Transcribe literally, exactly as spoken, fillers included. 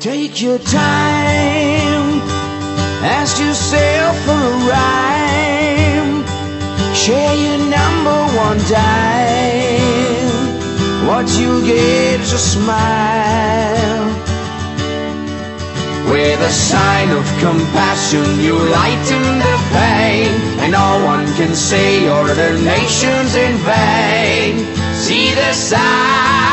Take your time, ask yourself for a rhyme, share your number one dime. What you get is a smile. With a sign of compassion you lighten the pain, and no one can say your donations in vain. See the sign